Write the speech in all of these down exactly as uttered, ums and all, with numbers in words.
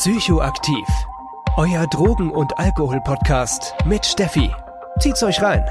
Psychoaktiv. Euer Drogen- und Alkohol-Podcast mit Steffi. Zieht's euch rein.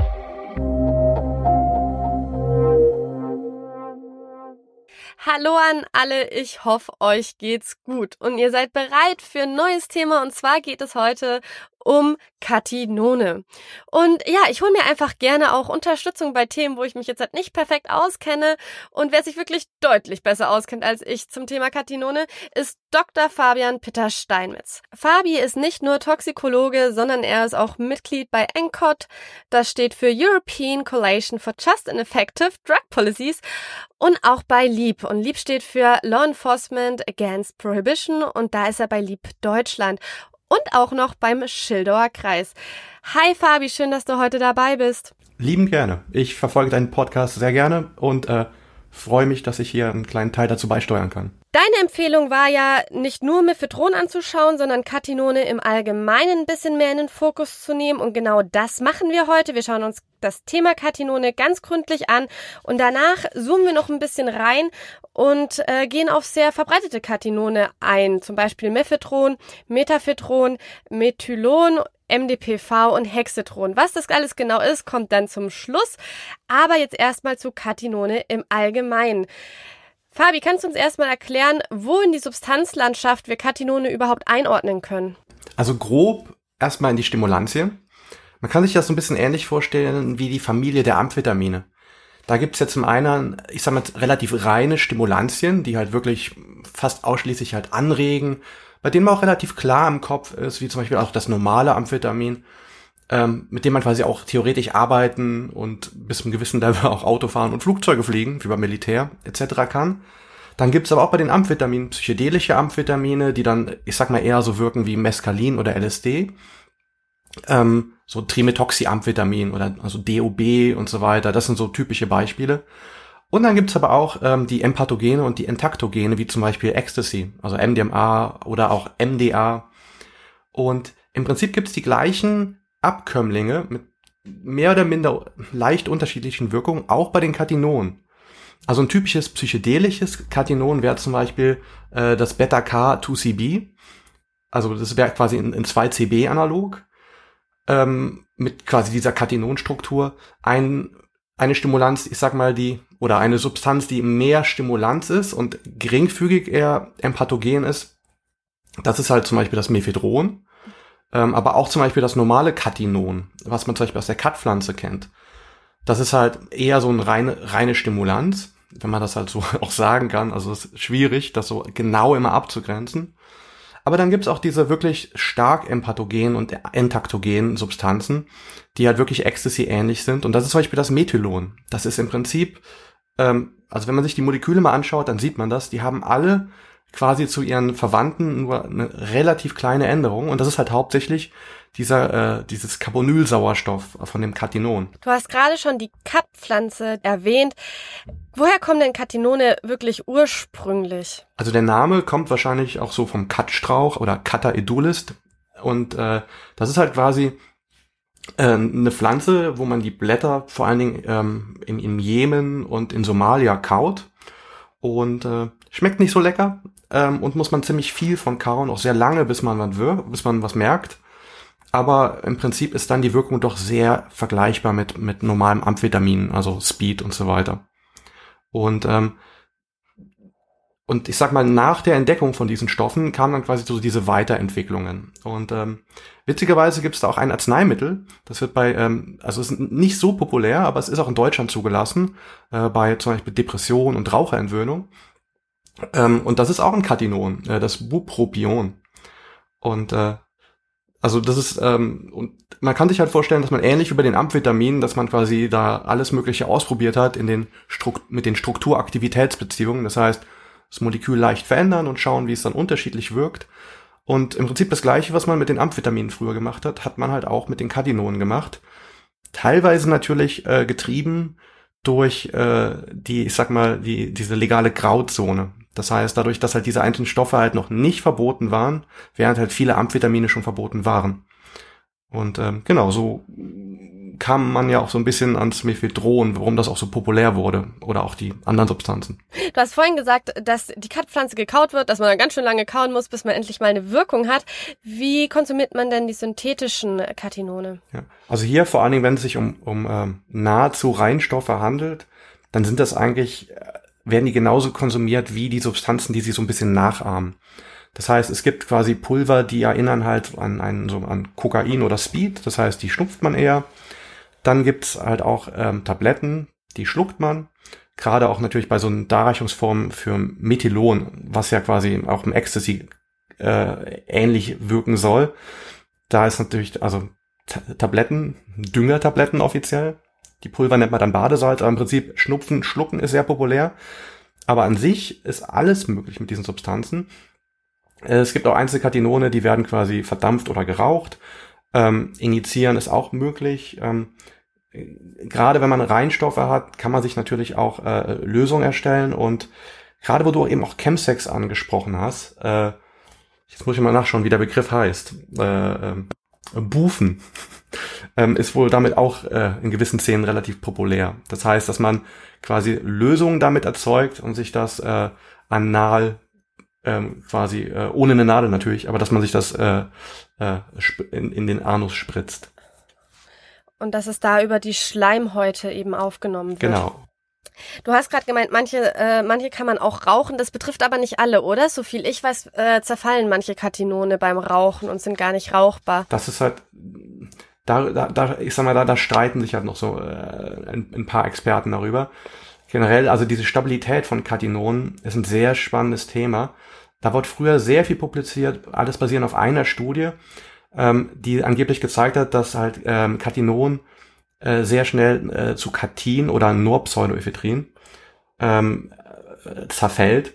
Hallo an alle, ich hoffe, euch geht's gut und ihr seid bereit für ein neues Thema, und zwar geht es heute um Katinone. Und ja, ich hole mir einfach gerne auch Unterstützung bei Themen, wo ich mich jetzt halt nicht perfekt auskenne, und wer sich wirklich deutlich besser auskennt als ich zum Thema Katinone, ist Doktor Fabian Pitter-Steinmetz. Fabi ist nicht nur Toxikologe, sondern er ist auch Mitglied bei E N C O D, das steht für European Coalition for Just and Effective Drug Policies, und auch bei LEAP. Und LEAP steht für Law Enforcement Against Prohibition, und da ist er bei LEAP Deutschland. Und auch noch beim Schildauer Kreis. Hi Fabi, schön, dass du heute dabei bist. Liebend gerne. Ich verfolge deinen Podcast sehr gerne und äh, freue mich, dass ich hier einen kleinen Teil dazu beisteuern kann. Deine Empfehlung war ja, nicht nur Mephedron anzuschauen, sondern Katinone im Allgemeinen ein bisschen mehr in den Fokus zu nehmen. Und genau das machen wir heute. Wir schauen uns das Thema Katinone ganz gründlich an und danach zoomen wir noch ein bisschen rein und äh, gehen auf sehr verbreitete Katinone ein. Zum Beispiel Mephedron, Metaphedron, Methylon, M D P V und Hexedron. Was das alles genau ist, kommt dann zum Schluss. Aber jetzt erstmal zu Katinone im Allgemeinen. Fabi, kannst du uns erstmal erklären, wo in die Substanzlandschaft wir Katinone überhaupt einordnen können? Also grob erstmal in die Stimulantien. Man kann sich das so ein bisschen ähnlich vorstellen wie die Familie der Amphetamine. Da gibt's jetzt zum einen, ich sag mal, relativ reine Stimulantien, die halt wirklich fast ausschließlich halt anregen, bei denen man auch relativ klar im Kopf ist, wie zum Beispiel auch das normale Amphetamin, ähm, mit dem man quasi auch theoretisch arbeiten und bis zu einem gewissen Level auch Auto fahren und Flugzeuge fliegen, wie beim Militär et cetera kann. Dann gibt's aber auch bei den Amphetaminen psychedelische Amphetamine, die dann, ich sag mal, eher so wirken wie Mescalin oder L S D. Ähm, so Trimetoxyamphetamin oder also D O B und so weiter. Das sind so typische Beispiele. Und dann gibt's aber auch ähm, die Empathogene und die Entaktogene, wie zum Beispiel Ecstasy, also M D M A oder auch M D A. Und im Prinzip gibt's die gleichen Abkömmlinge mit mehr oder minder leicht unterschiedlichen Wirkungen, auch bei den Katinonen. Also ein typisches psychedelisches Katinon wäre zum Beispiel äh, das Beta-K zwei C B. Also das wäre quasi ein, ein zwei C B-Analog ähm, mit quasi dieser Katinonstruktur. Ein, eine Stimulanz, ich sag mal, die oder eine Substanz, die mehr Stimulanz ist und geringfügig eher empathogen ist. Das ist halt zum Beispiel das Mephedron. Ähm, aber auch zum Beispiel das normale Katinon, was man zum Beispiel aus der Kat-Pflanze kennt. Das ist halt eher so eine reine, reine Stimulanz, wenn man das halt so auch sagen kann. Also es ist schwierig, das so genau immer abzugrenzen. Aber dann gibt's auch diese wirklich stark empathogenen und entaktogenen Substanzen, die halt wirklich Ecstasy-ähnlich sind. Und das ist zum Beispiel das Methylon. Das ist im Prinzip, ähm, also wenn man sich die Moleküle mal anschaut, dann sieht man das. Die haben alle quasi zu ihren Verwandten nur eine relativ kleine Änderung. Und das ist halt hauptsächlich dieser äh, dieses Carbonylsauerstoff von dem Katinon. Du hast gerade schon die Kat-Pflanze erwähnt. Woher kommen denn Katinone wirklich ursprünglich? Also der Name kommt wahrscheinlich auch so vom Katstrauch oder Kata edulis. Und äh, das ist halt quasi äh, eine Pflanze, wo man die Blätter vor allen Dingen ähm, in, in Jemen und in Somalia kaut. Und äh, schmeckt nicht so lecker ähm, und muss man ziemlich viel von kauen, auch sehr lange, bis man was wir- bis man was merkt. Aber im Prinzip ist dann die Wirkung doch sehr vergleichbar mit mit normalem Amphetamin, also Speed und so weiter. Und ähm, und ich sag mal, nach der Entdeckung von diesen Stoffen kamen dann quasi so diese Weiterentwicklungen. Und ähm, witzigerweise gibt es da auch ein Arzneimittel, das wird bei, ähm, also es ist nicht so populär, aber es ist auch in Deutschland zugelassen, äh, bei zum Beispiel Depression und Raucherentwöhnung. Ähm, und das ist auch ein Katinon, äh, das Bupropion. Und äh, also das ist, ähm, und man kann sich halt vorstellen, dass man ähnlich wie bei den Amphetaminen, dass man quasi da alles Mögliche ausprobiert hat in den Strukt- mit den Struktur-Aktivitätsbeziehungen. Das heißt, das Molekül leicht verändern und schauen, wie es dann unterschiedlich wirkt. Und im Prinzip das Gleiche, was man mit den Amphetaminen früher gemacht hat, hat man halt auch mit den Katinonen gemacht. Teilweise natürlich äh, getrieben durch äh, die, ich sag mal, die diese legale Grauzone. Das heißt, dadurch, dass halt diese einzelnen Stoffe halt noch nicht verboten waren, während halt viele Amphetamine schon verboten waren. Und ähm, genau, so kam man ja auch so ein bisschen ans Mephedron, warum das auch so populär wurde oder auch die anderen Substanzen. Du hast vorhin gesagt, dass die Kat-Pflanze gekaut wird, dass man dann ganz schön lange kauen muss, bis man endlich mal eine Wirkung hat. Wie konsumiert man denn die synthetischen Katinone? Ja, also hier vor allen Dingen, wenn es sich um, um ähm, nahezu Reinstoffe handelt, dann sind das eigentlich, werden die genauso konsumiert wie die Substanzen, die sie so ein bisschen nachahmen. Das heißt, es gibt quasi Pulver, die erinnern halt an einen, so an Kokain oder Speed. Das heißt, die schnupft man eher. Dann gibt's halt auch ähm, Tabletten, die schluckt man. Gerade auch natürlich bei so einer Darreichungsform für Methylon, was ja quasi auch im Ecstasy äh, ähnlich wirken soll. Da ist natürlich, also T- Tabletten, Düngertabletten offiziell. Die Pulver nennt man dann Badesalz, aber im Prinzip Schnupfen, Schlucken ist sehr populär. Aber an sich ist alles möglich mit diesen Substanzen. Es gibt auch Einzelkatinone, die werden quasi verdampft oder geraucht. Ähm, injizieren ist auch möglich. Ähm, gerade wenn man Reinstoffe hat, kann man sich natürlich auch äh, Lösungen erstellen. Und gerade wo du eben auch Chemsex angesprochen hast, äh, jetzt muss ich mal nachschauen, wie der Begriff heißt. Äh, äh, Bufen ähm, ist wohl damit auch äh, in gewissen Szenen relativ populär. Das heißt, dass man quasi Lösungen damit erzeugt und sich das äh, anal Ähm, quasi äh, ohne eine Nadel natürlich, aber dass man sich das äh, äh, in, in den Anus spritzt. Und dass es da über die Schleimhäute eben aufgenommen wird. Genau. Du hast gerade gemeint, manche äh, manche kann man auch rauchen, das betrifft aber nicht alle, oder? So viel ich weiß, äh, zerfallen manche Katinone beim Rauchen und sind gar nicht rauchbar. Das ist halt, da, da, da ich sag mal, da, da streiten sich halt noch so äh, ein, ein paar Experten darüber. Generell, also diese Stabilität von Katinonen ist ein sehr spannendes Thema. Da wird früher sehr viel publiziert, alles basierend auf einer Studie, ähm, die angeblich gezeigt hat, dass halt ähm, Katinon äh, sehr schnell äh, zu Katin oder Norpseudoephedrin ähm, äh, zerfällt.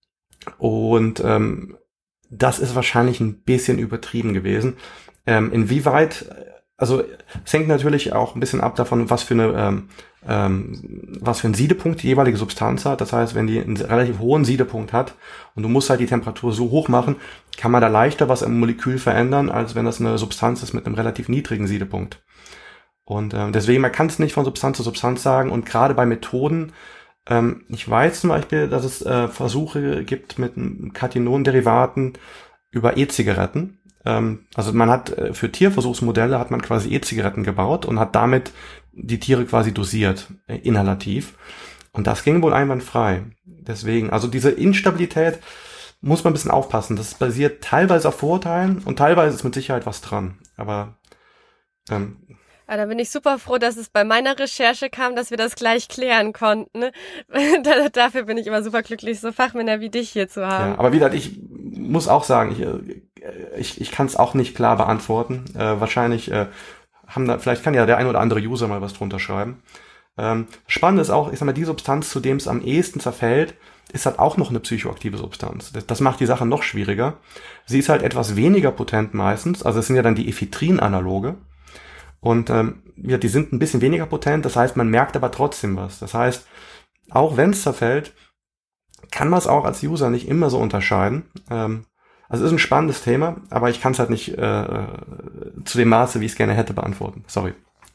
Und ähm, das ist wahrscheinlich ein bisschen übertrieben gewesen. Ähm, inwieweit, also es hängt natürlich auch ein bisschen ab davon, was für eine ähm, ähm, was für einen Siedepunkt die jeweilige Substanz hat. Das heißt, wenn die einen relativ hohen Siedepunkt hat und du musst halt die Temperatur so hoch machen, kann man da leichter was im Molekül verändern, als wenn das eine Substanz ist mit einem relativ niedrigen Siedepunkt. Und äh, deswegen, man kann es nicht von Substanz zu Substanz sagen. Und gerade bei Methoden, ähm, ich weiß zum Beispiel, dass es äh, Versuche gibt mit Katinon-Derivaten über E-Zigaretten. Ähm, also man hat äh, für Tierversuchsmodelle hat man quasi E-Zigaretten gebaut und hat damit die Tiere quasi dosiert, äh, inhalativ. Und das ging wohl einwandfrei. Deswegen, also diese Instabilität muss man ein bisschen aufpassen. Das basiert teilweise auf Vorurteilen und teilweise ist mit Sicherheit was dran. Aber ähm, Ja, da bin ich super froh, dass es bei meiner Recherche kam, dass wir das gleich klären konnten. Dafür bin ich immer super glücklich, so Fachmänner wie dich hier zu haben. Ja, aber wieder, ich muss auch sagen, ich, ich, ich kann es auch nicht klar beantworten. Äh, wahrscheinlich äh, haben da, vielleicht kann ja der ein oder andere User mal was drunter schreiben. Ähm, spannend ist auch, ich sag mal, die Substanz, zu dem es am ehesten zerfällt, ist halt auch noch eine psychoaktive Substanz. Das, das macht die Sache noch schwieriger. Sie ist halt etwas weniger potent meistens, also es sind ja dann die Ephedrin-Analoge. Und ähm, ja, die sind ein bisschen weniger potent, das heißt, man merkt aber trotzdem was. Das heißt, auch wenn es zerfällt, kann man es auch als User nicht immer so unterscheiden. Ähm, also es ist ein spannendes Thema, aber ich kann es halt nicht äh, zu dem Maße, wie ich es gerne hätte, beantworten. Sorry.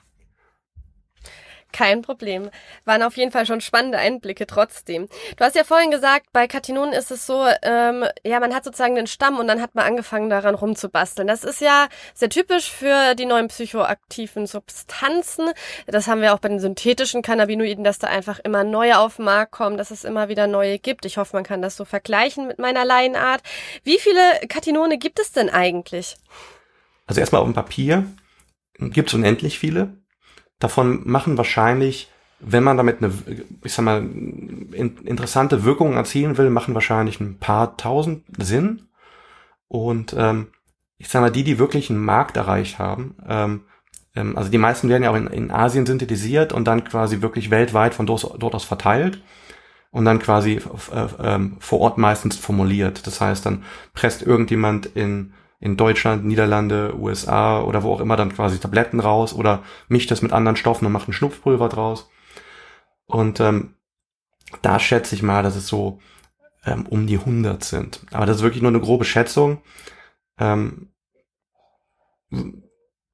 Kein Problem. Waren auf jeden Fall schon spannende Einblicke trotzdem. Du hast ja vorhin gesagt, bei Katinonen ist es so, ähm, ja, man hat sozusagen den Stamm und dann hat man angefangen, daran rumzubasteln. Das ist ja sehr typisch für die neuen psychoaktiven Substanzen. Das haben wir auch bei den synthetischen Cannabinoiden, dass da einfach immer neue auf den Markt kommen, dass es immer wieder neue gibt. Ich hoffe, man kann das so vergleichen mit meiner Laienart. Wie viele Katinone gibt es denn eigentlich? Also erstmal auf dem Papier gibt es unendlich viele. Davon machen wahrscheinlich, wenn man damit eine, ich sag mal, in, interessante Wirkungen erzielen will, machen wahrscheinlich ein paar tausend Sinn. Und ähm, ich sag mal, die, die wirklich einen Markt erreicht haben, ähm, ähm, also die meisten werden ja auch in, in Asien synthetisiert und dann quasi wirklich weltweit von dort, dort aus verteilt und dann quasi äh, ähm, vor Ort meistens formuliert. Das heißt, dann presst irgendjemand in in Deutschland, Niederlande, U S A oder wo auch immer dann quasi Tabletten raus oder mischt das mit anderen Stoffen und macht ein Schnupfpulver draus. Und ähm, da schätze ich mal, dass es so ähm, um die hundert sind. Aber das ist wirklich nur eine grobe Schätzung. Ähm,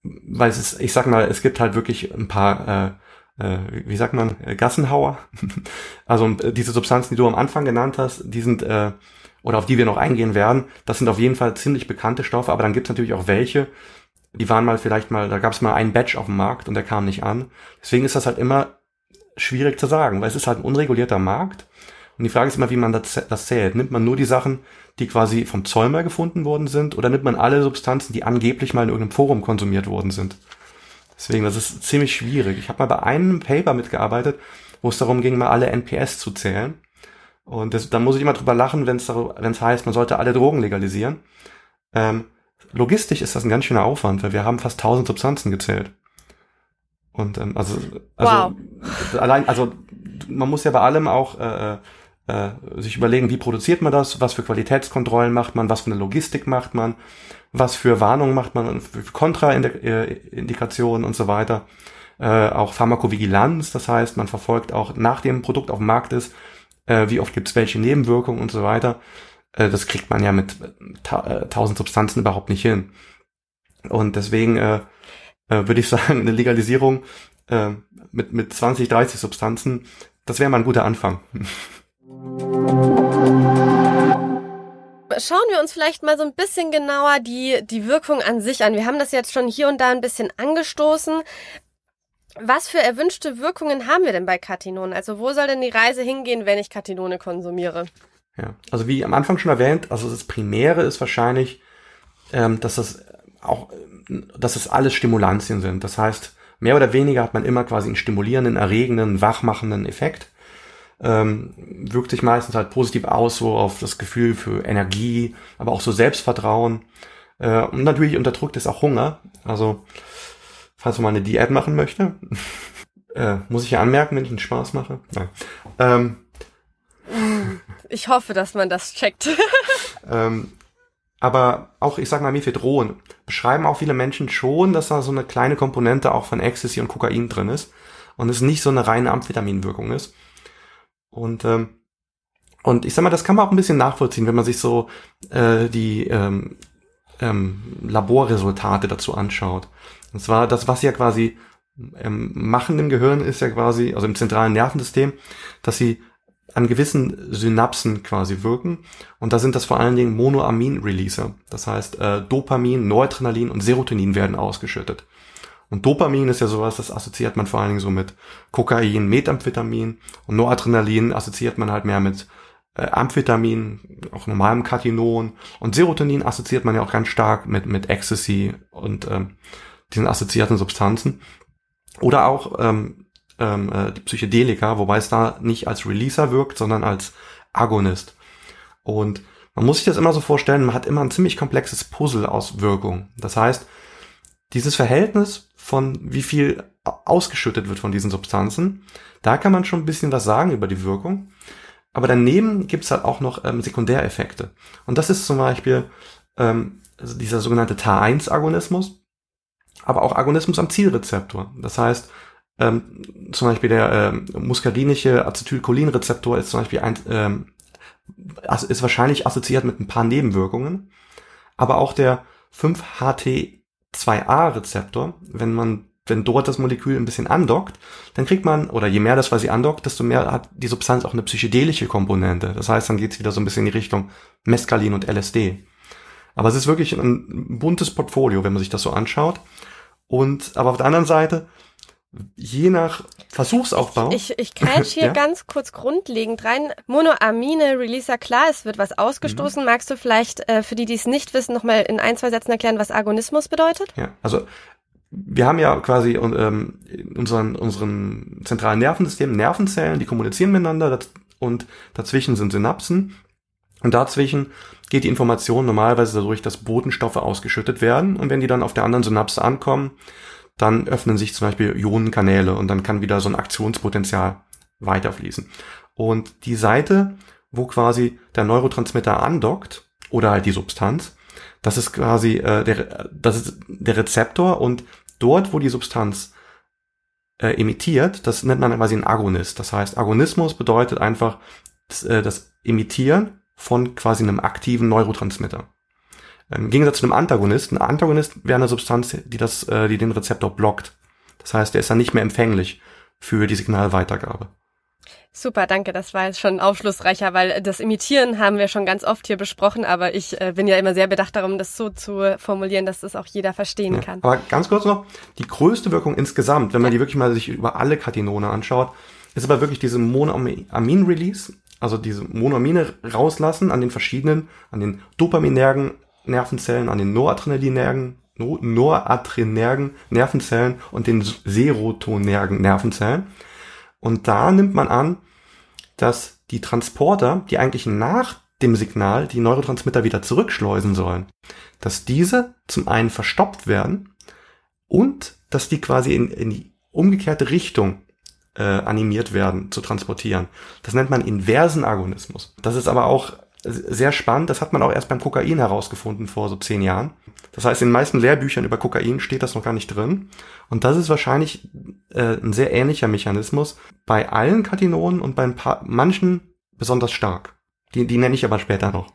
weil es ist, ich sag mal, es gibt halt wirklich ein paar, äh, äh, wie sagt man, Gassenhauer. Also diese Substanzen, die du am Anfang genannt hast, die sind, äh, oder auf die wir noch eingehen werden, das sind auf jeden Fall ziemlich bekannte Stoffe, aber dann gibt es natürlich auch welche, die waren mal vielleicht mal, da gab es mal einen Batch auf dem Markt und der kam nicht an. Deswegen ist das halt immer schwierig zu sagen, weil es ist halt ein unregulierter Markt. Und die Frage ist immer, wie man das, das zählt. Nimmt man nur die Sachen, die quasi vom Zoll mal gefunden worden sind, oder nimmt man alle Substanzen, die angeblich mal in irgendeinem Forum konsumiert worden sind? Deswegen, das ist ziemlich schwierig. Ich habe mal bei einem Paper mitgearbeitet, wo es darum ging, mal alle N P S zu zählen. Und das, da muss ich immer drüber lachen, wenn es wenn es heißt, man sollte alle Drogen legalisieren. Ähm, logistisch ist das ein ganz schöner Aufwand, weil wir haben fast tausend Substanzen gezählt. Und ähm, also, also wow. allein, also man muss ja bei allem auch äh, äh, sich überlegen, wie produziert man das, was für Qualitätskontrollen macht man, was für eine Logistik macht man, was für Warnungen macht man, für Kontraindikationen und so weiter. Äh, auch Pharmakovigilanz, das heißt, man verfolgt auch, nachdem ein Produkt auf dem Markt ist, äh, wie oft gibt es welche Nebenwirkungen und so weiter. Äh, das kriegt man ja mit ta- äh, tausend Substanzen überhaupt nicht hin. Und deswegen äh, äh, würde ich sagen, eine Legalisierung äh, mit, mit zwanzig, dreißig Substanzen, das wäre mal ein guter Anfang. Schauen wir uns vielleicht mal so ein bisschen genauer die, die Wirkung an sich an. Wir haben das jetzt schon hier und da ein bisschen angestoßen. Was für erwünschte Wirkungen haben wir denn bei Cathinone? Also wo soll denn die Reise hingehen, wenn ich Cathinone konsumiere? Ja, also wie am Anfang schon erwähnt, also das Primäre ist wahrscheinlich, ähm, dass das auch, dass es alles Stimulantien sind. Das heißt, mehr oder weniger hat man immer quasi einen stimulierenden, erregenden, wachmachenden Effekt. Ähm, wirkt sich meistens halt positiv aus, so auf das Gefühl für Energie, aber auch so Selbstvertrauen. Äh, und natürlich unterdrückt es auch Hunger. Also, falls man mal eine Diät machen möchte, äh, muss ich ja anmerken, wenn ich einen Spaß mache. Nein. Ähm, ich hoffe, dass man das checkt. ähm, aber auch, ich sag mal, Mephedron beschreiben auch viele Menschen schon, dass da so eine kleine Komponente auch von Ecstasy und Kokain drin ist und es nicht so eine reine Amphetaminwirkung ist. Und ähm, und ich sag mal, das kann man auch ein bisschen nachvollziehen, wenn man sich so äh, die ähm, ähm, Laborresultate dazu anschaut. Und zwar das, was ja quasi ähm, machen im Gehirn, ist ja quasi, also im zentralen Nervensystem, dass sie an gewissen Synapsen quasi wirken. Und da sind das vor allen Dingen Monoamin-Releaser. Das heißt, äh, Dopamin, Noradrenalin und Serotonin werden ausgeschüttet. Und Dopamin ist ja sowas, das assoziiert man vor allen Dingen so mit Kokain, Methamphetamin. Und Noradrenalin assoziiert man halt mehr mit äh, Amphetamin, auch normalem Cathinon. Und Serotonin assoziiert man ja auch ganz stark mit mit Ecstasy und ähm, diesen assoziierten Substanzen. Oder auch ähm, ähm, äh, die Psychedelika, wobei es da nicht als Releaser wirkt, sondern als Agonist. Und man muss sich das immer so vorstellen, man hat immer ein ziemlich komplexes Puzzle aus Wirkung. Das heißt, dieses Verhältnis von wie viel ausgeschüttet wird von diesen Substanzen, da kann man schon ein bisschen was sagen über die Wirkung. Aber daneben gibt's halt auch noch ähm, Sekundäreffekte. Und das ist zum Beispiel ähm, also dieser sogenannte T A eins Agonismus, aber auch Agonismus am Zielrezeptor. Das heißt, ähm, zum Beispiel der ähm, muskarinische Acetylcholinrezeptor ist zum Beispiel ein, ähm, ist wahrscheinlich assoziiert mit ein paar Nebenwirkungen. Aber auch der fünf H T zwei A Rezeptor, wenn man, wenn dort das Molekül ein bisschen andockt, dann kriegt man, oder je mehr das quasi andockt, desto mehr hat die Substanz auch eine psychedelische Komponente. Das heißt, dann geht's wieder so ein bisschen in die Richtung Mescalin und L S D. Aber es ist wirklich ein buntes Portfolio, wenn man sich das so anschaut. Und, aber auf der anderen Seite, je nach Versuchsaufbau. Ich, ich grätsch hier ja? ganz kurz grundlegend rein. Monoamine, Releaser, klar, es wird was ausgestoßen. Mhm. Magst du vielleicht äh, für die, die es nicht wissen, nochmal in ein, zwei Sätzen erklären, was Agonismus bedeutet? Ja, also wir haben ja quasi ähm, in unseren, unseren zentralen Nervensystem Nervenzellen, die kommunizieren miteinander und dazwischen sind Synapsen. Und dazwischen geht die Information normalerweise dadurch, dass Botenstoffe ausgeschüttet werden. Und wenn die dann auf der anderen Synapse ankommen, dann öffnen sich zum Beispiel Ionenkanäle und dann kann wieder so ein Aktionspotenzial weiterfließen. Und die Seite, wo quasi der Neurotransmitter andockt, oder halt die Substanz, das ist quasi äh, der, das ist der Rezeptor, und dort, wo die Substanz äh, emittiert, das nennt man quasi ein Agonist. Das heißt, Agonismus bedeutet einfach das, äh, das Emittieren von quasi einem aktiven Neurotransmitter. Im Gegensatz zu einem Antagonist, ein Antagonist wäre eine Substanz, die das, äh, die den Rezeptor blockt. Das heißt, der ist dann nicht mehr empfänglich für die Signalweitergabe. Super, danke. Das war jetzt schon aufschlussreicher, weil das Imitieren haben wir schon ganz oft hier besprochen, aber ich äh, bin ja immer sehr bedacht darum, das so zu formulieren, dass das auch jeder verstehen Ja, kann. aber ganz kurz noch, die größte Wirkung insgesamt, wenn man Ja. die wirklich mal sich über alle Katinone anschaut, ist aber wirklich diese Monoamin-Release, also diese Monoamine rauslassen an den verschiedenen, an den dopaminergen Nervenzellen, an den noradrenalinergen, no, noradrenergen Nervenzellen und den serotonergen Nervenzellen. Und da nimmt man an, dass die Transporter, die eigentlich nach dem Signal die Neurotransmitter wieder zurückschleusen sollen, dass diese zum einen verstopft werden und dass die quasi in, in die umgekehrte Richtung äh, animiert werden, zu transportieren. Das nennt man inversen Agonismus. Das ist aber auch sehr spannend. Das hat man auch erst beim Kokain herausgefunden vor so zehn Jahren. Das heißt, in den meisten Lehrbüchern über Kokain steht das noch gar nicht drin. Und das ist wahrscheinlich äh, ein sehr ähnlicher Mechanismus bei allen Katinonen und bei ein paar, manchen besonders stark. Die, die nenne ich aber später noch.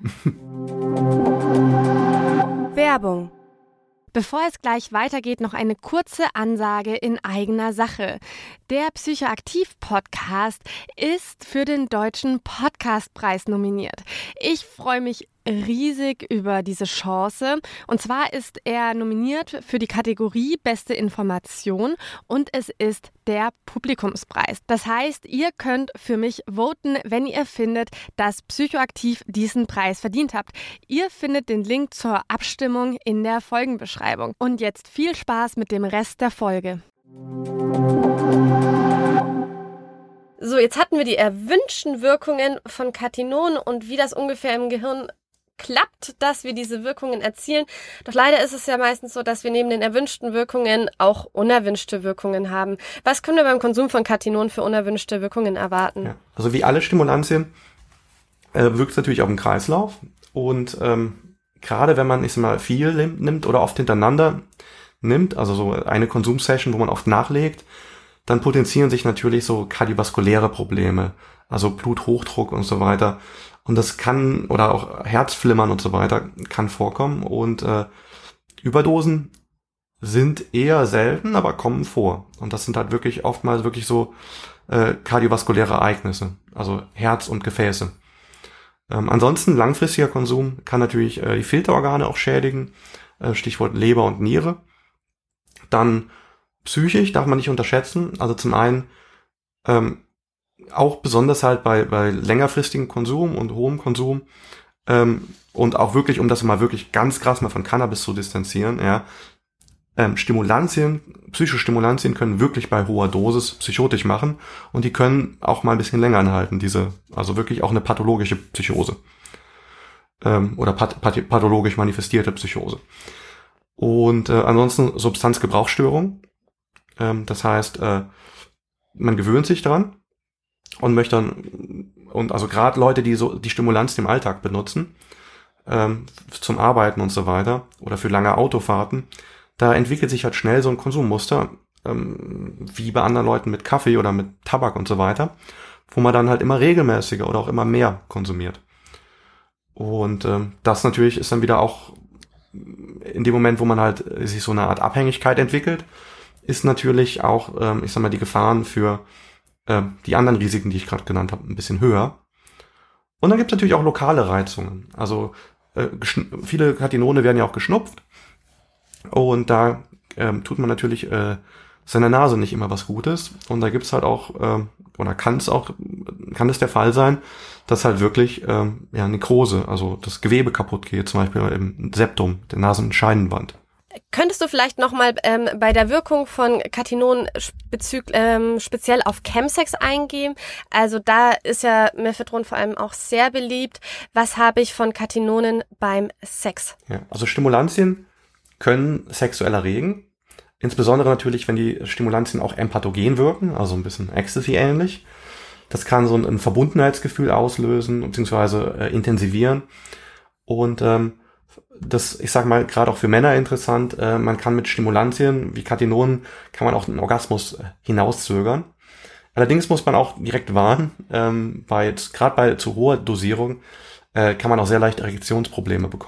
Werbung. Bevor es gleich weitergeht, noch eine kurze Ansage in eigener Sache. Der Psychoaktiv-Podcast ist für den Deutschen Podcastpreis nominiert. Ich freue mich riesig über diese Chance. Und zwar ist er nominiert für die Kategorie Beste Information und es ist der Publikumspreis. Das heißt, ihr könnt für mich voten, wenn ihr findet, dass Psychoaktiv diesen Preis verdient habt. Ihr findet den Link zur Abstimmung in der Folgenbeschreibung. Und jetzt viel Spaß mit dem Rest der Folge. So, jetzt hatten wir die erwünschten Wirkungen von Katinonen und wie das ungefähr im Gehirn klappt, dass wir diese Wirkungen erzielen. Doch leider ist es ja meistens so, dass wir neben den erwünschten Wirkungen auch unerwünschte Wirkungen haben. Was können wir beim Konsum von Katinonen für unerwünschte Wirkungen erwarten? Ja, also wie alle Stimulantien äh, wirkt es natürlich auf den Kreislauf. Und ähm, gerade wenn man ich sag mal viel nimmt oder oft hintereinander nimmt, also so eine Konsumsession, wo man oft nachlegt, dann potenzieren sich natürlich so kardiovaskuläre Probleme, also Bluthochdruck und so weiter. Und das kann, oder auch Herzflimmern und so weiter, kann vorkommen. Und äh, Überdosen sind eher selten, aber kommen vor. Und das sind halt wirklich oftmals wirklich so äh, kardiovaskuläre Ereignisse, also Herz und Gefäße. Ähm, ansonsten langfristiger Konsum kann natürlich äh, die Filterorgane auch schädigen, äh, Stichwort Leber und Niere. Dann psychisch darf man nicht unterschätzen. Also zum einen ähm, auch besonders halt bei, bei längerfristigem Konsum und hohem Konsum ähm, und auch wirklich, um das mal wirklich ganz krass mal von Cannabis zu distanzieren, ja, ähm, Stimulantien, Psychostimulantien können wirklich bei hoher Dosis psychotisch machen und die können auch mal ein bisschen länger anhalten, diese, also wirklich auch eine pathologische Psychose ähm, oder path- path- pathologisch manifestierte Psychose. Und äh, ansonsten Substanzgebrauchsstörung, ähm, das heißt, äh, man gewöhnt sich dran und möchte dann, und also gerade Leute, die so die Stimulantien im Alltag benutzen, ähm, zum Arbeiten und so weiter oder für lange Autofahrten, da entwickelt sich halt schnell so ein Konsummuster, ähm, wie bei anderen Leuten mit Kaffee oder mit Tabak und so weiter, wo man dann halt immer regelmäßiger oder auch immer mehr konsumiert. Und ähm, das natürlich ist dann wieder auch in dem Moment, wo man halt sich so eine Art Abhängigkeit entwickelt, ist natürlich auch, ähm, ich sag mal, die Gefahren für die anderen Risiken, die ich gerade genannt habe, ein bisschen höher. Und dann gibt es natürlich auch lokale Reizungen. Also äh, geschn- viele Katinone werden ja auch geschnupft. Und da ähm, tut man natürlich äh, seiner Nase nicht immer was Gutes. Und da gibt's halt auch, äh, oder kann es auch, kann es der Fall sein, dass halt wirklich äh, ja, Nekrose, also das Gewebe kaputt geht, zum Beispiel im Septum, der Nasenscheidenwand. Könntest du vielleicht nochmal ähm, bei der Wirkung von Katinonen bezüglich ähm, speziell auf Chemsex eingehen? Also da ist ja Mephedron vor allem auch sehr beliebt. Was habe ich von Katinonen beim Sex? Ja, also Stimulantien können sexuell erregen. Insbesondere natürlich, wenn die Stimulantien auch empathogen wirken, also ein bisschen Ecstasy-ähnlich. Das kann so ein, ein Verbundenheitsgefühl auslösen bzw. Äh, intensivieren. Und ähm, das, ich sag mal, gerade auch für Männer interessant, äh, man kann mit Stimulantien wie Katinonen, kann man auch einen Orgasmus äh, hinauszögern. Allerdings muss man auch direkt warnen, ähm, bei gerade bei zu hoher Dosierung äh, kann man auch sehr leicht Erektionsprobleme bekommen.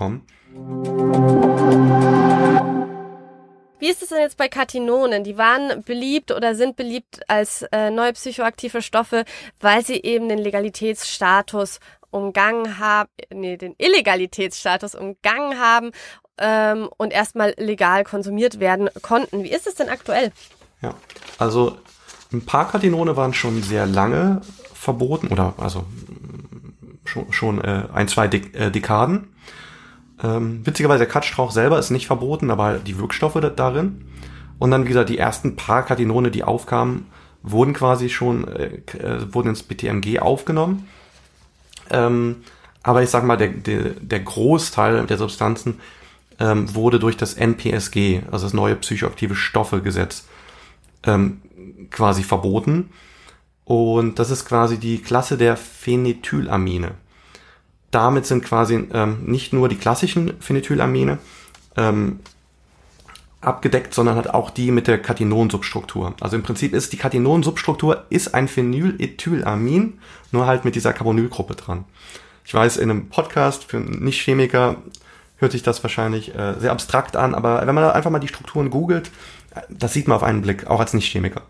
Wie ist es denn jetzt bei Catinonen? Die waren beliebt oder sind beliebt als äh, neue psychoaktive Stoffe, weil sie eben den Legalitätsstatus umgangen haben, nee, den Illegalitätsstatus umgangen haben ähm, und erstmal legal konsumiert werden konnten. Wie ist es denn aktuell? Ja, also ein paar Catinone waren schon sehr lange verboten oder also schon, schon äh, ein, zwei Dek- äh, Dekaden. Ähm, witzigerweise, der Katstrauch selber ist nicht verboten, aber die Wirkstoffe da, darin. Und dann, wie gesagt, die ersten paar Catinone, die aufkamen, wurden quasi schon, äh, wurden ins B T M G aufgenommen. Ähm, aber ich sag mal, der, der, der Großteil der Substanzen ähm, wurde durch das N P S G, also das neue psychoaktive Stoffe-Gesetz, ähm, quasi verboten. Und das ist quasi die Klasse der Phenethylamine. Damit sind quasi ähm, nicht nur die klassischen Phenethylamine ähm, abgedeckt, sondern halt auch die mit der Katinon-Substruktur. Also im Prinzip ist die Katinon-Substruktur ist ein Phenylethylamin, nur halt mit dieser Carbonylgruppe dran. Ich weiß, in einem Podcast für einen Nicht-Chemiker hört sich das wahrscheinlich äh, sehr abstrakt an, aber wenn man da einfach mal die Strukturen googelt, das sieht man auf einen Blick, auch als Nicht-Chemiker.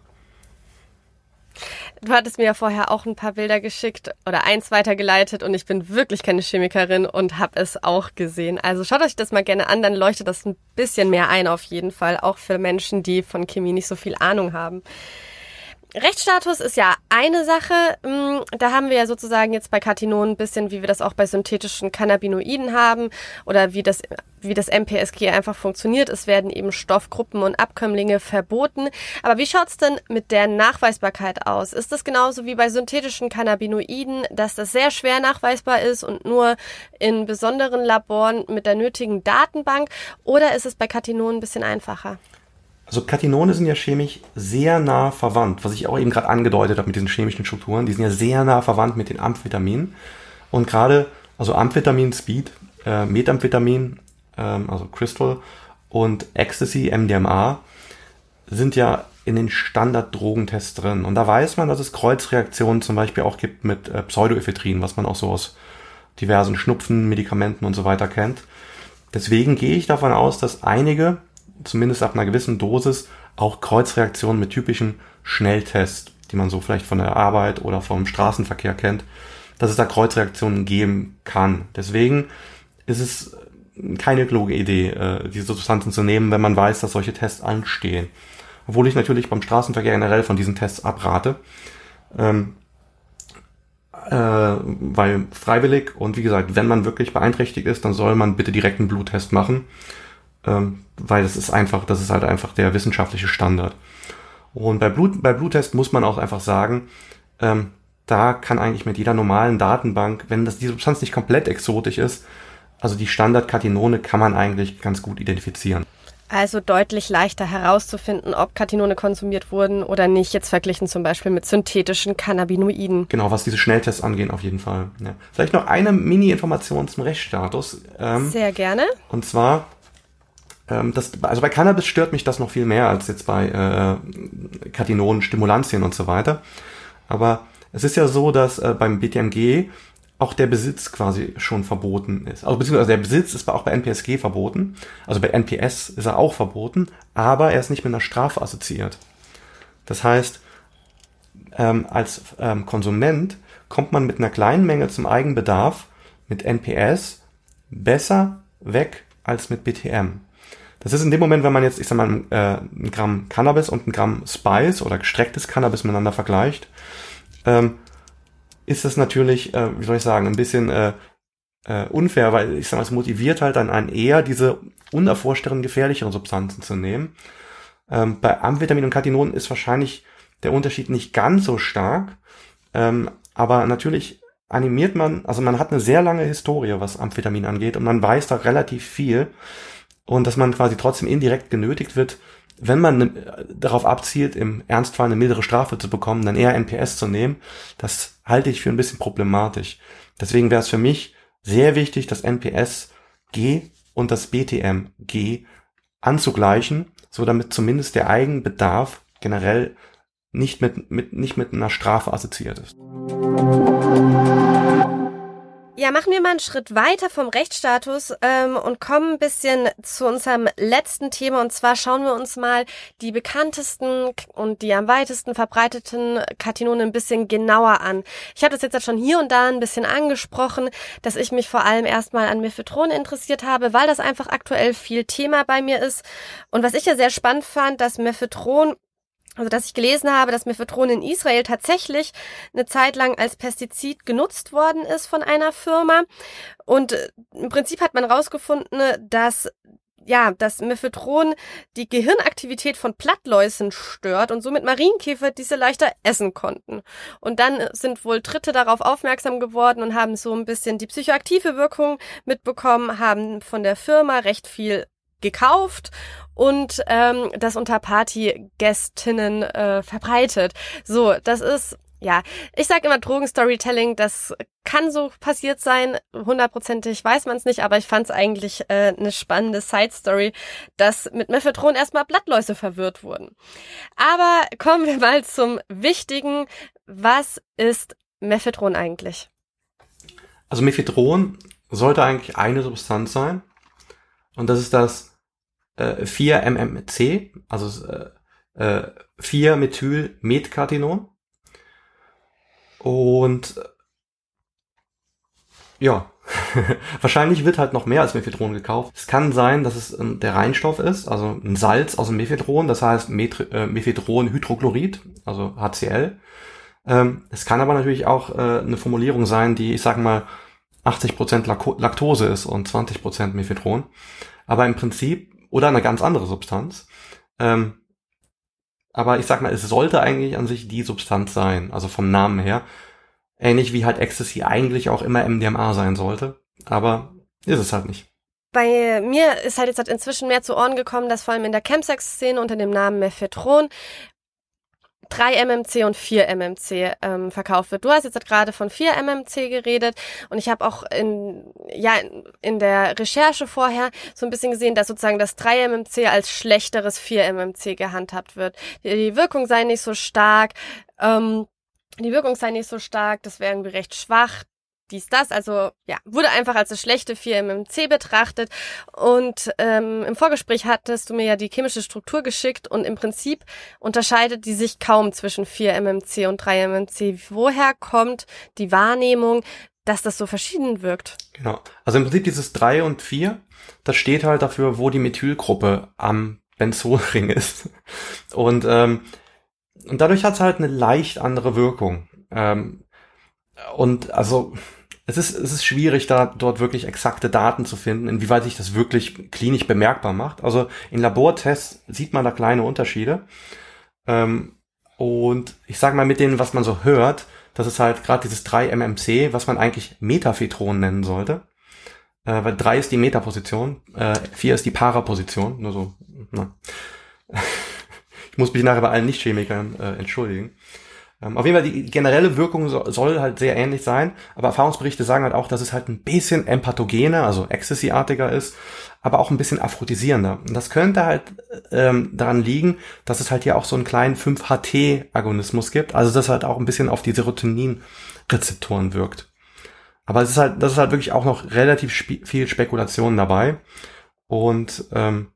Du hattest mir ja vorher auch ein paar Bilder geschickt oder eins weitergeleitet und ich bin wirklich keine Chemikerin und habe es auch gesehen. Also schaut euch das mal gerne an, dann leuchtet das ein bisschen mehr ein auf jeden Fall, auch für Menschen, die von Chemie nicht so viel Ahnung haben. Rechtsstatus ist ja eine Sache, da haben wir ja sozusagen jetzt bei Catinonen ein bisschen, wie wir das auch bei synthetischen Cannabinoiden haben oder wie das wie das N P S G einfach funktioniert. Es werden eben Stoffgruppen und Abkömmlinge verboten. Aber wie schaut's denn mit der Nachweisbarkeit aus? Ist das genauso wie bei synthetischen Cannabinoiden, dass das sehr schwer nachweisbar ist und nur in besonderen Laboren mit der nötigen Datenbank? Oder ist es bei Catinonen ein bisschen einfacher? Also Catinone sind ja chemisch sehr nah verwandt, was ich auch eben gerade angedeutet habe mit diesen chemischen Strukturen. Die sind ja sehr nah verwandt mit den Amphetaminen. Und gerade, also Amphetamin, Speed, äh, Methamphetamin, ähm, also Crystal und Ecstasy, M D M A, sind ja in den Standard-Drogentests drin. Und da weiß man, dass es Kreuzreaktionen zum Beispiel auch gibt mit äh, Pseudoephedrin, was man auch so aus diversen Schnupfen, Medikamenten und so weiter kennt. Deswegen gehe ich davon aus, dass einige zumindest ab einer gewissen Dosis auch Kreuzreaktionen mit typischen Schnelltests, die man so vielleicht von der Arbeit oder vom Straßenverkehr kennt, dass es da Kreuzreaktionen geben kann. Deswegen ist es keine kluge Idee, diese Substanzen zu nehmen, wenn man weiß, dass solche Tests anstehen. Obwohl ich natürlich beim Straßenverkehr generell von diesen Tests abrate, ähm, äh, weil freiwillig und wie gesagt, wenn man wirklich beeinträchtigt ist, dann soll man bitte direkt einen Bluttest machen. Ähm, weil das ist einfach, das ist halt einfach der wissenschaftliche Standard. Und bei Blut, bei Bluttest muss man auch einfach sagen, ähm, da kann eigentlich mit jeder normalen Datenbank, wenn das die Substanz nicht komplett exotisch ist, also die Standard-Catinone kann man eigentlich ganz gut identifizieren. Also deutlich leichter herauszufinden, ob Catinone konsumiert wurden oder nicht, jetzt verglichen zum Beispiel mit synthetischen Cannabinoiden. Genau, was diese Schnelltests angehen, auf jeden Fall. Ja. Vielleicht noch eine Mini-Information zum Rechtsstatus. Ähm, Sehr gerne. Und zwar Das, also bei Cannabis stört mich das noch viel mehr als jetzt bei äh, Catinonen, Stimulantien und so weiter. Aber es ist ja so, dass äh, beim B T M G auch der Besitz quasi schon verboten ist. Also beziehungsweise der Besitz ist auch bei N P S G verboten. Also bei N P S ist er auch verboten, aber er ist nicht mit einer Strafe assoziiert. Das heißt, ähm, als ähm, Konsument kommt man mit einer kleinen Menge zum Eigenbedarf mit N P S besser weg als mit B T M. Das ist in dem Moment, wenn man jetzt, ich sag mal, ein, äh, ein Gramm Cannabis und ein Gramm Spice oder gestrecktes Cannabis miteinander vergleicht, ähm, ist das natürlich, äh, wie soll ich sagen, ein bisschen äh, äh, unfair, weil ich sag mal, es motiviert halt dann einen eher, diese unerforschteren, gefährlicheren Substanzen zu nehmen. Ähm, bei Amphetamin und Catinonen ist wahrscheinlich der Unterschied nicht ganz so stark, ähm, aber natürlich animiert man, also man hat eine sehr lange Historie, was Amphetamin angeht und man weiß da relativ viel. Und dass man quasi trotzdem indirekt genötigt wird, wenn man ne, darauf abzielt, im Ernstfall eine mildere Strafe zu bekommen, dann eher N P S zu nehmen, das halte ich für ein bisschen problematisch. Deswegen wäre es für mich sehr wichtig, das N P S G und das B T M G anzugleichen, so damit zumindest der Eigenbedarf generell nicht mit, mit, nicht mit einer Strafe assoziiert ist. Ja, machen wir mal einen Schritt weiter vom Rechtsstatus ähm, und kommen ein bisschen zu unserem letzten Thema. Und zwar schauen wir uns mal die bekanntesten und die am weitesten verbreiteten Cathinone ein bisschen genauer an. Ich habe das jetzt schon hier und da ein bisschen angesprochen, dass ich mich vor allem erstmal an Mephetron interessiert habe, weil das einfach aktuell viel Thema bei mir ist. Und was ich ja sehr spannend fand, dass Mephetron Also, dass ich gelesen habe, dass Mephetron in Israel tatsächlich eine Zeit lang als Pestizid genutzt worden ist von einer Firma. Und im Prinzip hat man rausgefunden, dass, ja, dass Mephetron die Gehirnaktivität von Plattläusen stört und somit Marienkäfer diese leichter essen konnten. Und dann sind wohl Dritte darauf aufmerksam geworden und haben so ein bisschen die psychoaktive Wirkung mitbekommen, haben von der Firma recht viel gekauft und ähm, das unter Partygästinnen äh, verbreitet. So, das ist, ja, ich sage immer Drogenstorytelling, das kann so passiert sein, hundertprozentig weiß man es nicht, aber ich fand es eigentlich äh, eine spannende Side-Story, dass mit Mephetron erstmal Blattläuse verwirrt wurden. Aber kommen wir mal zum Wichtigen. Was ist Mephetron eigentlich? Also Mephetron sollte eigentlich eine Substanz sein und das ist das vier M M C, also äh, vier Methyl-Metcathinon. Und ja, wahrscheinlich wird halt noch mehr als Mephetron gekauft. Es kann sein, dass es ähm, der Reinstoff ist, also ein Salz aus dem Mephetron, das heißt Met- äh, Mephetronhydrochlorid, also H C L. Ähm, es kann aber natürlich auch äh, eine Formulierung sein, die, ich sag mal, achtzig Prozent Lak- Laktose ist und zwanzig Prozent Mephetron. Aber im Prinzip oder eine ganz andere Substanz. Ähm, aber ich sag mal, es sollte eigentlich an sich die Substanz sein, also vom Namen her. Ähnlich wie halt Ecstasy eigentlich auch immer M D M A sein sollte. Aber ist es halt nicht. Bei mir ist halt jetzt inzwischen mehr zu Ohren gekommen, dass vor allem in der Chemsex-Szene unter dem Namen Mephetron drei M M C und vier M M C ähm, verkauft wird. Du hast jetzt gerade von vier M M C geredet und ich habe auch in ja in der Recherche vorher so ein bisschen gesehen, dass sozusagen das drei M M C als schlechteres vier M M C gehandhabt wird. Die, die Wirkung sei nicht so stark, ähm, die Wirkung sei nicht so stark, das wäre irgendwie recht schwach. Dies, das, also ja, wurde einfach als das schlechte vier M M C betrachtet und ähm, im Vorgespräch hattest du mir ja die chemische Struktur geschickt und im Prinzip unterscheidet die sich kaum zwischen vier M M C und drei M M C. Woher kommt die Wahrnehmung, dass das so verschieden wirkt? Genau, also im Prinzip dieses drei und vier, das steht halt dafür, wo die Methylgruppe am Benzolring ist und ähm, und dadurch hat es halt eine leicht andere Wirkung ähm, und also Es ist, es ist schwierig, da dort wirklich exakte Daten zu finden, inwieweit sich das wirklich klinisch bemerkbar macht. Also in Labortests sieht man da kleine Unterschiede. Ähm, und ich sage mal mit denen, was man so hört, das ist halt gerade dieses drei M M C, was man eigentlich Metaphetron nennen sollte. Äh, weil drei ist die Metaposition, äh, vier ist die Paraposition. Nur so, na. Ich muss mich nachher bei allen Nicht-Chemikern äh, entschuldigen. Ähm, auf jeden Fall, die generelle Wirkung so, soll halt sehr ähnlich sein, aber Erfahrungsberichte sagen halt auch, dass es halt ein bisschen empathogener, also Ecstasy-artiger ist, aber auch ein bisschen aphrodisierender. Und das könnte halt ähm, daran liegen, dass es halt hier auch so einen kleinen fünf H T-Agonismus gibt, also das halt auch ein bisschen auf die Serotonin-Rezeptoren wirkt. Aber es ist halt, das ist halt wirklich auch noch relativ spe- viel Spekulation dabei. Und ähm,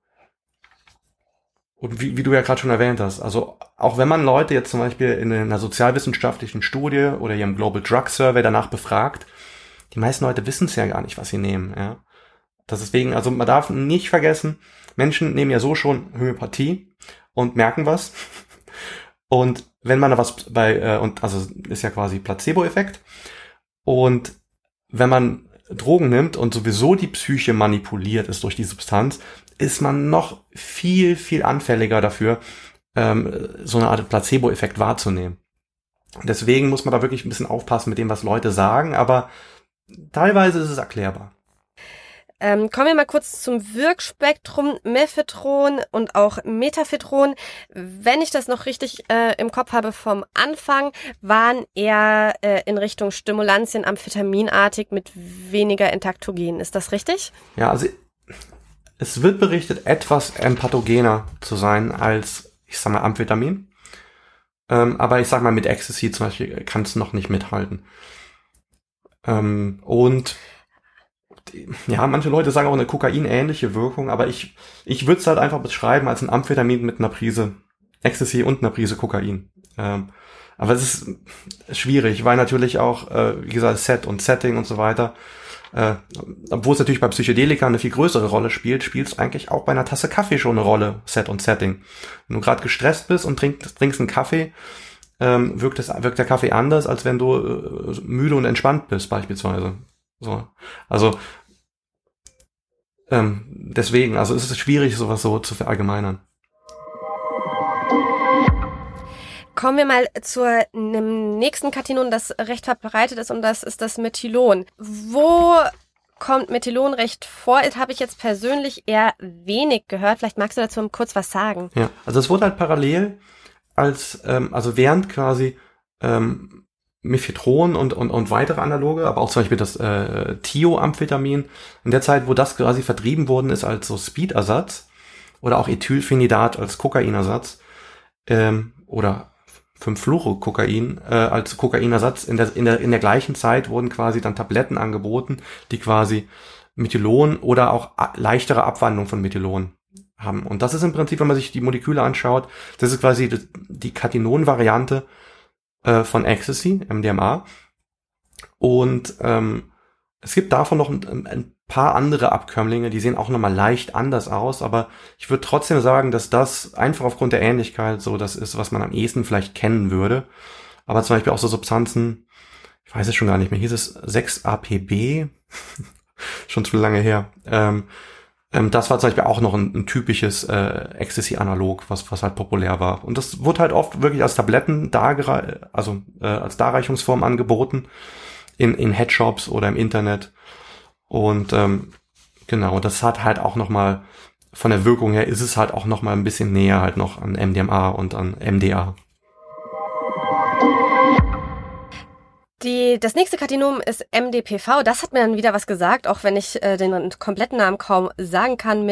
Und wie, wie du ja gerade schon erwähnt hast, also auch wenn man Leute jetzt zum Beispiel in einer sozialwissenschaftlichen Studie oder hier im Global Drug Survey danach befragt, die meisten Leute wissen es ja gar nicht, was sie nehmen. Ja, das deswegen, also man darf nicht vergessen, Menschen nehmen ja so schon Homöopathie und merken was. Und wenn man da was bei, äh, und also ist ja quasi Placebo-Effekt. Und wenn man Drogen nimmt und sowieso die Psyche manipuliert ist durch die Substanz, ist man noch viel, viel anfälliger dafür, ähm, so eine Art Placebo-Effekt wahrzunehmen. Deswegen muss man da wirklich ein bisschen aufpassen mit dem, was Leute sagen, aber teilweise ist es erklärbar. Ähm, kommen wir mal kurz zum Wirkspektrum Mephetron und auch Metaphetron. Wenn ich das noch richtig äh, im Kopf habe vom Anfang, waren eher äh, in Richtung Stimulantien amphetaminartig mit weniger Entaktogen. Ist das richtig? Ja, also es wird berichtet, etwas empathogener zu sein als, ich sag mal, Amphetamin. Ähm, aber ich sag mal, mit Ecstasy zum Beispiel kann es noch nicht mithalten. Ähm, und ja, manche Leute sagen auch eine kokainähnliche Wirkung, aber ich ich würde es halt einfach beschreiben als ein Amphetamin mit einer Prise Ecstasy und einer Prise Kokain. Ähm, aber es ist schwierig, weil natürlich auch, äh, wie gesagt, Set und Setting und so weiter, äh, obwohl es natürlich bei Psychedelika eine viel größere Rolle spielt, spielt es eigentlich auch bei einer Tasse Kaffee schon eine Rolle, Set und Setting. Wenn du gerade gestresst bist und trinkst, trinkst einen Kaffee, ähm, wirkt, das, wirkt der Kaffee anders, als wenn du äh, müde und entspannt bist beispielsweise. So, also ähm, deswegen, also es ist schwierig, sowas so zu verallgemeinern. Kommen wir mal zu einem nächsten Katinon, das recht verbreitet ist, und das ist das Methylon. Wo kommt Methylon recht vor? Das habe ich jetzt persönlich eher wenig gehört. Vielleicht magst du dazu kurz was sagen. Ja, also es wurde halt parallel als, ähm, also während quasi ähm, Mephedron und, und, und weitere Analoge, aber auch zum Beispiel das äh, Thioamphetamin, in der Zeit, wo das quasi vertrieben worden ist als so Speed-Ersatz oder auch Ethylphenidat als Kokainersatz ähm, oder fünf Fluorokokain äh, als Kokainersatz, in der, in, der, in der gleichen Zeit wurden quasi dann Tabletten angeboten, die quasi Methylon oder auch a- leichtere Abwandlung von Methylon haben. Und das ist im Prinzip, wenn man sich die Moleküle anschaut, das ist quasi die, die Katinon-Variante von Ecstasy, M D M A. Und ähm, es gibt davon noch ein, ein paar andere Abkömmlinge, die sehen auch nochmal leicht anders aus, aber ich würde trotzdem sagen, dass das einfach aufgrund der Ähnlichkeit so das ist, was man am ehesten vielleicht kennen würde. Aber zum Beispiel auch so Substanzen, ich weiß es schon gar nicht mehr, hieß es sechs A P B? Schon zu lange her. Ähm, Das war zum Beispiel auch noch ein, ein typisches äh, Ecstasy-Analog, was was halt populär war. Und das wurde halt oft wirklich als Tabletten dargere- also äh, als Darreichungsform angeboten in in Headshops oder im Internet. Und ähm, genau, das hat halt auch noch mal von der Wirkung her ist es halt auch noch mal ein bisschen näher halt noch an M D M A und an M D A. Die, das nächste Katinom ist M D P V. Das hat mir dann wieder was gesagt, auch wenn ich äh, den kompletten Namen kaum sagen kann.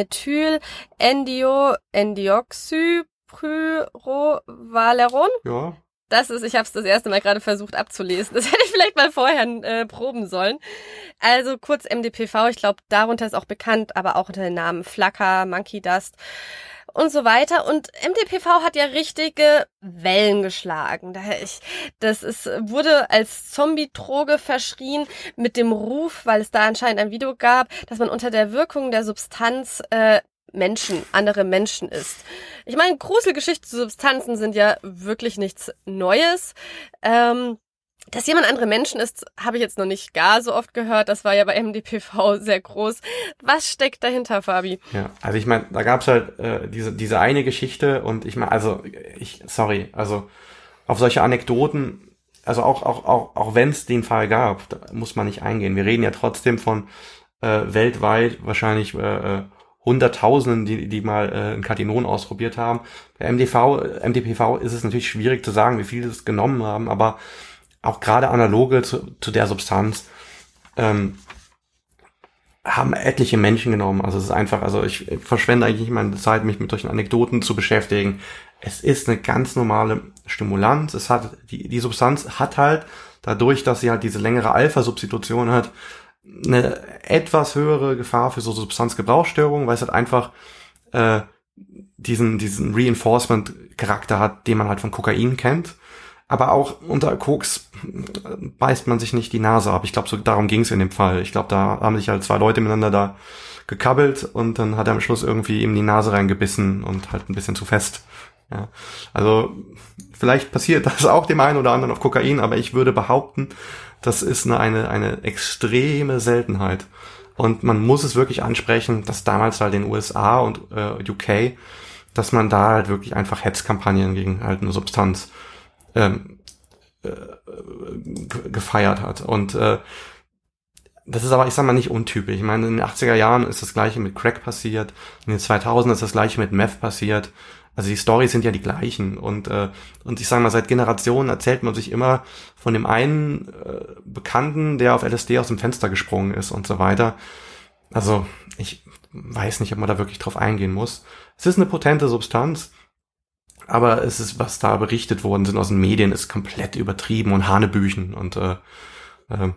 Methylenedioxypyrovaleron. Ja. Das ist, ich habe es das erste Mal gerade versucht abzulesen. Das hätte ich vielleicht mal vorher äh, proben sollen. Also kurz M D P V. Ich glaube, darunter ist auch bekannt, aber auch unter den Namen Flakka, Monkey Dust und so weiter. Und M D P V hat ja richtige Wellen geschlagen. Daher ich, das ist, wurde als Zombie-Droge verschrien mit dem Ruf, weil es da anscheinend ein Video gab, dass man unter der Wirkung der Substanz äh, Menschen, andere Menschen ist. Ich meine, Gruselgeschichten zu Substanzen sind ja wirklich nichts Neues. Ähm, Dass jemand andere Menschen ist, habe ich jetzt noch nicht gar so oft gehört. Das war ja bei M D P V sehr groß. Was steckt dahinter, Fabi? Ja, also ich meine, da gab's halt äh, diese diese eine Geschichte und ich meine, also ich, sorry, also auf solche Anekdoten, also auch auch auch auch wenn es den Fall gab, da muss man nicht eingehen. Wir reden ja trotzdem von äh, weltweit wahrscheinlich äh, Hunderttausenden, die die mal äh, ein Katinon ausprobiert haben. Bei M D V, M D P V ist es natürlich schwierig zu sagen, wie viele es genommen haben, aber auch gerade Analoge zu, zu der Substanz ähm, haben etliche Menschen genommen. Also es ist einfach, also ich verschwende eigentlich nicht meine Zeit, mich mit solchen Anekdoten zu beschäftigen. Es ist eine ganz normale Stimulanz. Es hat die die Substanz hat halt dadurch, dass sie halt diese längere Alpha-Substitution hat, eine etwas höhere Gefahr für so Substanzgebrauchsstörungen, weil es halt einfach äh, diesen diesen Reinforcement-Charakter hat, den man halt von Kokain kennt. Aber auch unter Koks beißt man sich nicht die Nase ab. Ich glaube, so darum ging es in dem Fall. Ich glaube, da haben sich halt zwei Leute miteinander da gekabbelt und dann hat er am Schluss irgendwie ihm die Nase reingebissen und halt ein bisschen zu fest. Ja, also vielleicht passiert das auch dem einen oder anderen auf Kokain, aber ich würde behaupten, das ist eine eine, eine extreme Seltenheit. Und man muss es wirklich ansprechen, dass damals halt in den U S A und äh, U K, dass man da halt wirklich einfach Hetzkampagnen gegen halt eine Substanz Ähm, äh, gefeiert hat. Und äh, das ist aber, ich sag mal, nicht untypisch. Ich meine, in den achtziger Jahren ist das Gleiche mit Crack passiert, in den zweitausender ist das Gleiche mit Meth passiert. Also die Storys sind ja die gleichen. Und äh, und ich sage mal, seit Generationen erzählt man sich immer von dem einen äh, Bekannten, der auf L S D aus dem Fenster gesprungen ist und so weiter. Also ich weiß nicht, ob man da wirklich drauf eingehen muss. Es ist eine potente Substanz, aber es ist, was da berichtet worden sind aus den Medien, ist komplett übertrieben und Hanebüchen und äh, äh,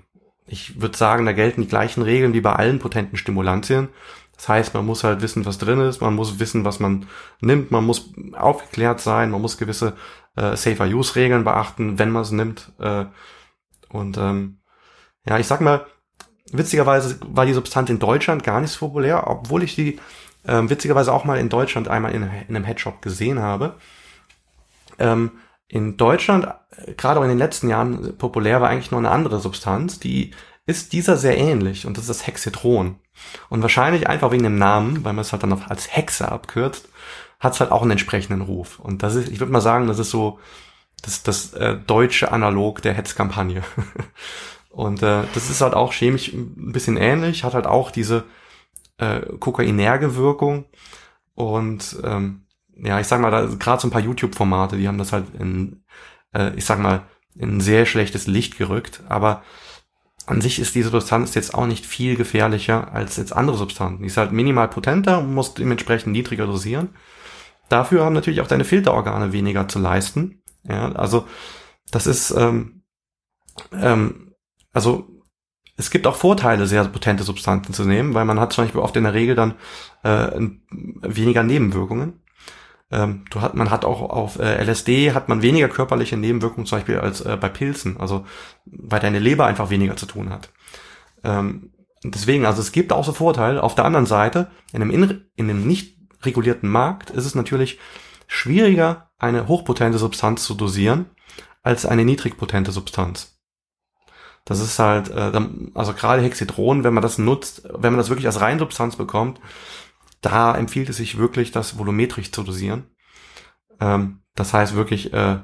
ich würde sagen, da gelten die gleichen Regeln wie bei allen potenten Stimulantien. Das heißt, man muss halt wissen, was drin ist, man muss wissen, was man nimmt, man muss aufgeklärt sein, man muss gewisse äh, Safer-Use-Regeln beachten, wenn man es nimmt. Äh, und ähm, ja, ich sag mal, witzigerweise war die Substanz in Deutschland gar nicht so populär, obwohl ich die ähm, witzigerweise auch mal in Deutschland einmal in, in einem Headshop gesehen habe. Ähm, in Deutschland, gerade in den letzten Jahren populär, war eigentlich nur eine andere Substanz, die ist dieser sehr ähnlich, und das ist das Hexedron. Und wahrscheinlich einfach wegen dem Namen, weil man es halt dann auch als Hexe abkürzt, hat es halt auch einen entsprechenden Ruf. Und das ist, ich würde mal sagen, das ist so das, das äh, deutsche Analog der Hetzkampagne. Und äh, das ist halt auch chemisch ein bisschen ähnlich, hat halt auch diese äh, kokainerge Wirkung. Und ähm, ja, ich sag mal, da gerade so ein paar YouTube-Formate, die haben das halt in, äh, ich sag mal, in ein sehr schlechtes Licht gerückt. Aber an sich ist diese Substanz jetzt auch nicht viel gefährlicher als jetzt andere Substanzen. Die ist halt minimal potenter und muss dementsprechend niedriger dosieren. Dafür haben natürlich auch deine Filterorgane weniger zu leisten. Ja, also das ist, ähm, ähm, also es gibt auch Vorteile, sehr potente Substanzen zu nehmen, weil man hat zum Beispiel oft in der Regel dann äh, weniger Nebenwirkungen. Ähm, du hat, man hat auch auf äh, L S D hat man weniger körperliche Nebenwirkungen zum Beispiel als äh, bei Pilzen, also weil deine Leber einfach weniger zu tun hat. Ähm, deswegen, also es gibt auch so Vorteile. Auf der anderen Seite, in einem, in, in einem nicht regulierten Markt ist es natürlich schwieriger, eine hochpotente Substanz zu dosieren, als eine niedrigpotente Substanz. Das ist halt, äh, also gerade Hexedron, wenn man das nutzt, wenn man das wirklich als Reinsubstanz bekommt, da empfiehlt es sich wirklich, das volumetrisch zu dosieren. Ähm, das heißt wirklich äh,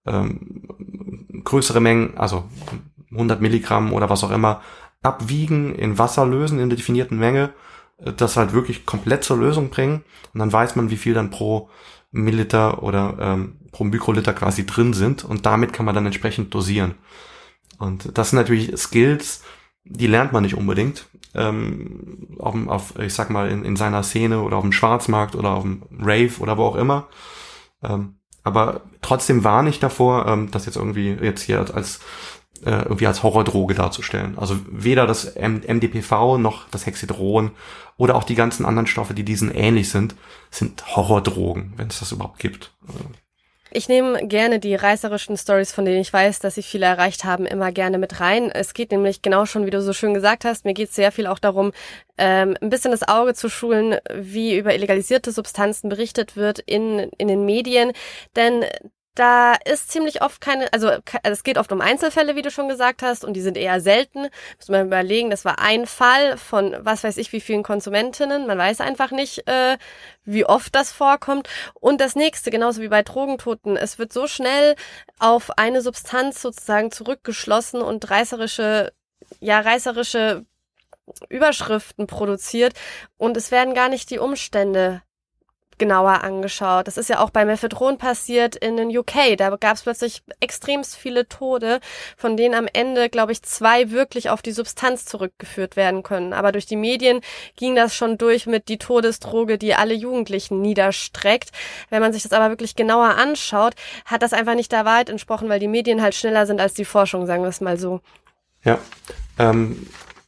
ähm, größere Mengen, also hundert Milligramm oder was auch immer, abwiegen, in Wasser lösen in der definierten Menge, das halt wirklich komplett zur Lösung bringen, und dann weiß man, wie viel dann pro Milliliter oder ähm, pro Mikroliter quasi drin sind, und damit kann man dann entsprechend dosieren. Und das sind natürlich Skills, die lernt man nicht unbedingt ähm, auf, auf, ich sag mal, in, in seiner Szene oder auf dem Schwarzmarkt oder auf dem Rave oder wo auch immer. Ähm, aber trotzdem warne ich davor, ähm, das jetzt irgendwie jetzt hier als äh, irgendwie als Horrordroge darzustellen. Also weder das M D P V noch das Hexedron oder auch die ganzen anderen Stoffe, die diesen ähnlich sind, sind Horrordrogen, wenn es das überhaupt gibt. Ich nehme gerne die reißerischen Stories, von denen ich weiß, dass sie viele erreicht haben, immer gerne mit rein. Es geht nämlich genau schon, wie du so schön gesagt hast, mir geht es sehr viel auch darum, ähm, ein bisschen das Auge zu schulen, wie über illegalisierte Substanzen berichtet wird in in den Medien, denn da ist ziemlich oft keine, also es geht oft um Einzelfälle, wie du schon gesagt hast, und die sind eher selten. Muss man überlegen, das war ein Fall von was weiß ich wie vielen Konsumentinnen. Man weiß einfach nicht, äh, wie oft das vorkommt. Und das nächste, genauso wie bei Drogentoten, es wird so schnell auf eine Substanz sozusagen zurückgeschlossen und reißerische, ja reißerische Überschriften produziert, und es werden gar nicht die Umstände genauer angeschaut. Das ist ja auch bei Mephedron passiert in den U K. Da gab es plötzlich extremst viele Tode, von denen am Ende, glaube ich, zwei wirklich auf die Substanz zurückgeführt werden können. Aber durch die Medien ging das schon durch mit die Todesdroge, die alle Jugendlichen niederstreckt. Wenn man sich das aber wirklich genauer anschaut, hat das einfach nicht der Wahrheit entsprochen, weil die Medien halt schneller sind als die Forschung, sagen wir es mal so. Ja, ähm,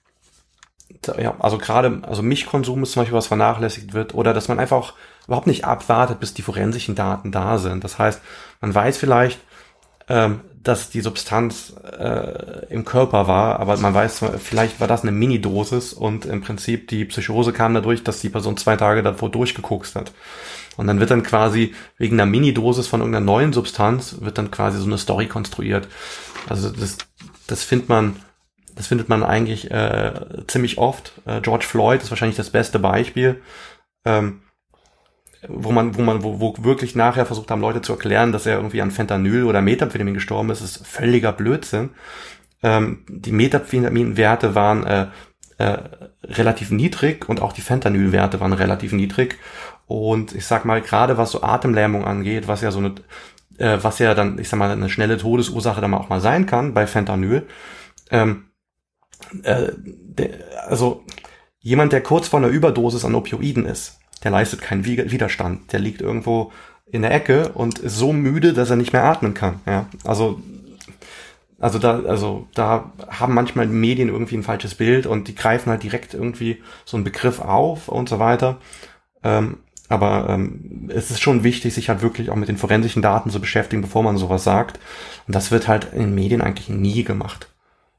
ja, also gerade, also Milchkonsum ist zum Beispiel, was vernachlässigt wird, oder dass man einfach auch überhaupt nicht abwartet, bis die forensischen Daten da sind. Das heißt, man weiß vielleicht, ähm, dass die Substanz äh, im Körper war, aber man weiß, vielleicht war das eine Minidosis, und im Prinzip die Psychose kam dadurch, dass die Person zwei Tage davor durchgekokst hat. Und dann wird dann quasi wegen einer Minidosis von irgendeiner neuen Substanz wird dann quasi so eine Story konstruiert. Also das, das findet man Das findet man eigentlich äh, ziemlich oft. Äh, George Floyd ist wahrscheinlich das beste Beispiel, ähm, wo man, wo man, wo, wo wirklich nachher versucht haben, Leute zu erklären, dass er irgendwie an Fentanyl oder Methamphetamin gestorben ist. Das ist völliger Blödsinn. Ähm, die Methamphetaminwerte waren äh, äh, relativ niedrig, und auch die Fentanylwerte waren relativ niedrig. Und ich sag mal, gerade was so Atemlähmung angeht, was ja so eine, äh, was ja dann, ich sag mal, eine schnelle Todesursache dann auch mal sein kann bei Fentanyl. Ähm, Äh, der, also jemand, der kurz vor einer Überdosis an Opioiden ist, der leistet keinen Widerstand. Der liegt irgendwo in der Ecke und ist so müde, dass er nicht mehr atmen kann. Ja, also Also da, also da haben manchmal Medien irgendwie ein falsches Bild und die greifen halt direkt irgendwie so einen Begriff auf und so weiter. Ähm, aber ähm, es ist schon wichtig, sich halt wirklich auch mit den forensischen Daten zu beschäftigen, bevor man sowas sagt. Und das wird halt in Medien eigentlich nie gemacht.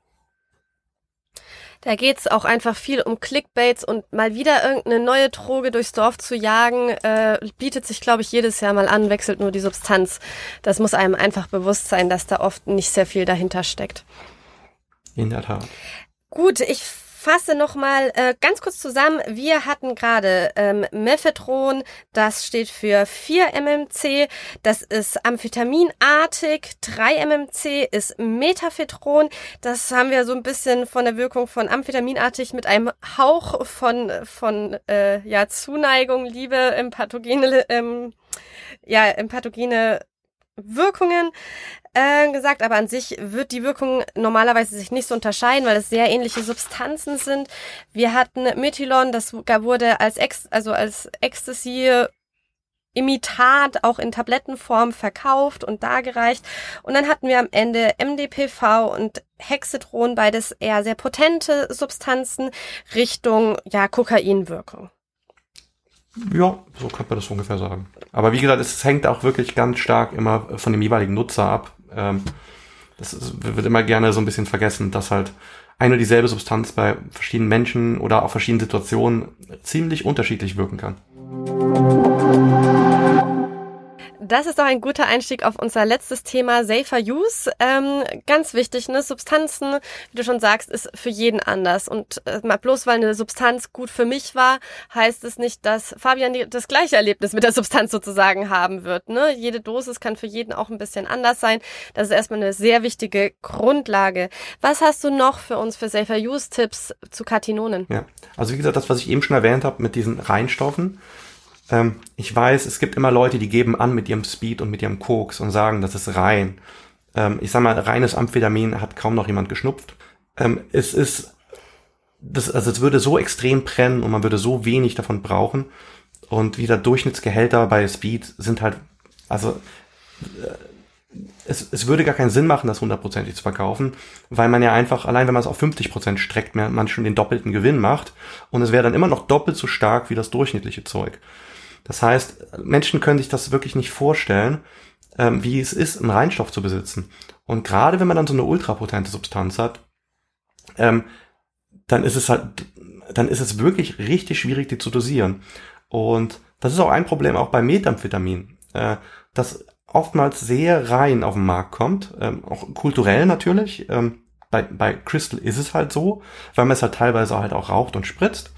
Da geht's auch einfach viel um Clickbaits und mal wieder irgendeine neue Droge durchs Dorf zu jagen, äh, bietet sich, glaube ich, jedes Jahr mal an, wechselt nur die Substanz. Das muss einem einfach bewusst sein, dass da oft nicht sehr viel dahinter steckt. In der Tat. Gut, ich fasse nochmal äh, ganz kurz zusammen. Wir hatten gerade ähm, Mephedron, das steht für vier M M C, das ist amphetaminartig, drei M M C ist Metaphedron, das haben wir so ein bisschen von der Wirkung von amphetaminartig mit einem Hauch von von äh, ja Zuneigung, Liebe im pathogene ähm, ja im pathogene Wirkungen äh, gesagt, aber an sich wird die Wirkung normalerweise sich nicht so unterscheiden, weil es sehr ähnliche Substanzen sind. Wir hatten Methylon, das wurde als Ex, also als Ecstasy Imitat auch in Tablettenform verkauft und dargereicht. Und dann hatten wir am Ende M D P V und Hexedron, beides eher sehr potente Substanzen Richtung ja Kokainwirkung. Ja, so könnte man das ungefähr sagen. Aber wie gesagt, es hängt auch wirklich ganz stark immer von dem jeweiligen Nutzer ab. Ähm, das ist, wird immer gerne so ein bisschen vergessen, dass halt eine und dieselbe Substanz bei verschiedenen Menschen oder auch verschiedenen Situationen ziemlich unterschiedlich wirken kann. Das ist doch ein guter Einstieg auf unser letztes Thema, Safer Use. Ähm, ganz wichtig, ne? Substanzen, wie du schon sagst, ist für jeden anders. Und äh, mal bloß weil eine Substanz gut für mich war, heißt es nicht, dass Fabian die, das gleiche Erlebnis mit der Substanz sozusagen haben wird. Ne? Jede Dosis kann für jeden auch ein bisschen anders sein. Das ist erstmal eine sehr wichtige Grundlage. Was hast du noch für uns für Safer Use Tipps zu Catinonen? Ja, also wie gesagt, das, was ich eben schon erwähnt habe mit diesen Reinstoffen. Ähm, ich weiß, es gibt immer Leute, die geben an mit ihrem Speed und mit ihrem Koks und sagen, das ist rein. Ähm, ich sag mal, reines Amphetamin hat kaum noch jemand geschnupft. Ähm, es ist, das, also es würde so extrem brennen und man würde so wenig davon brauchen. Und wieder Durchschnittsgehälter bei Speed sind halt, also äh, es, es würde gar keinen Sinn machen, das hundertprozentig zu verkaufen, weil man ja einfach, allein wenn man es auf fünfzig Prozent streckt, man schon den doppelten Gewinn macht und es wäre dann immer noch doppelt so stark wie das durchschnittliche Zeug. Das heißt, Menschen können sich das wirklich nicht vorstellen, ähm, wie es ist, einen Reinstoff zu besitzen. Und gerade wenn man dann so eine ultrapotente Substanz hat, ähm, dann ist es halt, dann ist es wirklich richtig schwierig, die zu dosieren. Und das ist auch ein Problem auch bei Methamphetamin, äh, das oftmals sehr rein auf den Markt kommt, ähm, auch kulturell natürlich. Ähm, bei, bei Crystal ist es halt so, weil man es halt teilweise halt auch raucht und spritzt.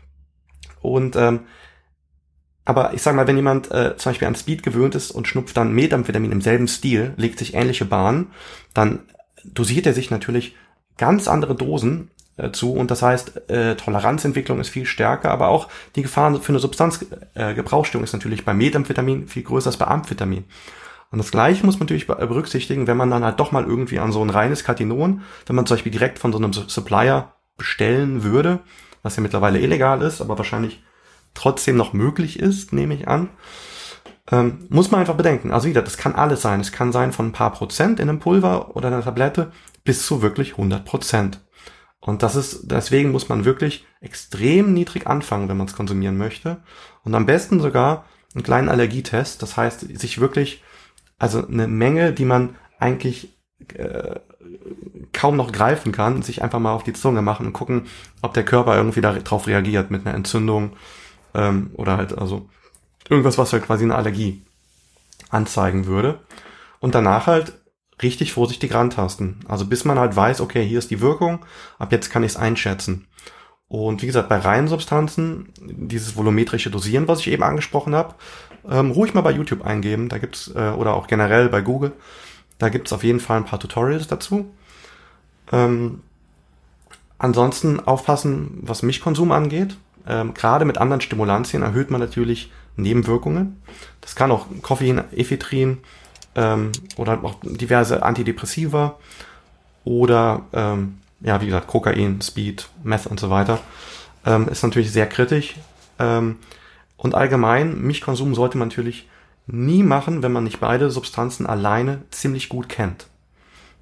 Und ähm, aber ich sag mal, wenn jemand äh, zum Beispiel an Speed gewöhnt ist und schnupft dann Methamphetamin im selben Stil, legt sich ähnliche Bahnen, dann dosiert er sich natürlich ganz andere Dosen äh, zu und das heißt, äh, Toleranzentwicklung ist viel stärker, aber auch die Gefahr für eine Substanzgebrauchsstörung äh, ist natürlich bei Methamphetamin viel größer als bei Amphetamin. Und das Gleiche muss man natürlich berücksichtigen, wenn man dann halt doch mal irgendwie an so ein reines Katinon, wenn man zum Beispiel direkt von so einem Supplier bestellen würde, was ja mittlerweile illegal ist, aber wahrscheinlich trotzdem noch möglich ist, nehme ich an, ähm, muss man einfach bedenken. Also wieder, das kann alles sein. Es kann sein von ein paar Prozent in einem Pulver oder einer Tablette bis zu wirklich hundert Prozent. Und das ist, deswegen muss man wirklich extrem niedrig anfangen, wenn man es konsumieren möchte. Und am besten sogar einen kleinen Allergietest. Das heißt, sich wirklich, also eine Menge, die man eigentlich äh, kaum noch greifen kann, sich einfach mal auf die Zunge machen und gucken, ob der Körper irgendwie darauf reagiert mit einer Entzündung ähm, oder halt also irgendwas, was halt quasi eine Allergie anzeigen würde. Und danach halt richtig vorsichtig rantasten. Also bis man halt weiß, okay, hier ist die Wirkung, ab jetzt kann ich es einschätzen. Und wie gesagt, bei reinen Substanzen, dieses volumetrische Dosieren, was ich eben angesprochen habe, ähm, ruhig mal bei YouTube eingeben, da gibt's, äh, oder auch generell bei Google, da gibt's auf jeden Fall ein paar Tutorials dazu. Ähm, ansonsten aufpassen, was Mischkonsum angeht. Ähm, gerade mit anderen Stimulantien erhöht man natürlich Nebenwirkungen. Das kann auch Koffein, Ephedrin ähm, oder auch diverse Antidepressiva oder ähm, ja, wie gesagt, Kokain, Speed, Meth und so weiter. Ähm, ist natürlich sehr kritisch. Ähm, und allgemein, Mischkonsum sollte man natürlich nie machen, wenn man nicht beide Substanzen alleine ziemlich gut kennt.